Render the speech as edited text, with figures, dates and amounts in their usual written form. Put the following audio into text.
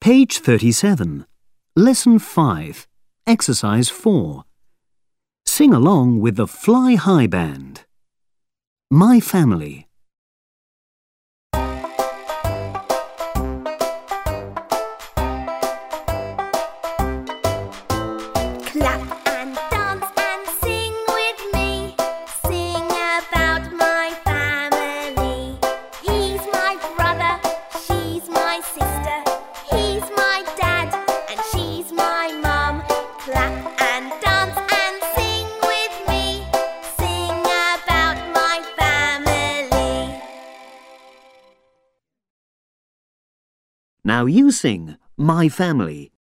Page 37. Lesson 5. Exercise 4. Sing along with the Fly High Band. My family. Clap and dance and sing with me. Sing about my family. He's my brother, she's my sister. He's my dad and she's my mum. Clap and dance and sing with me. Sing about my family. Now you sing My Family.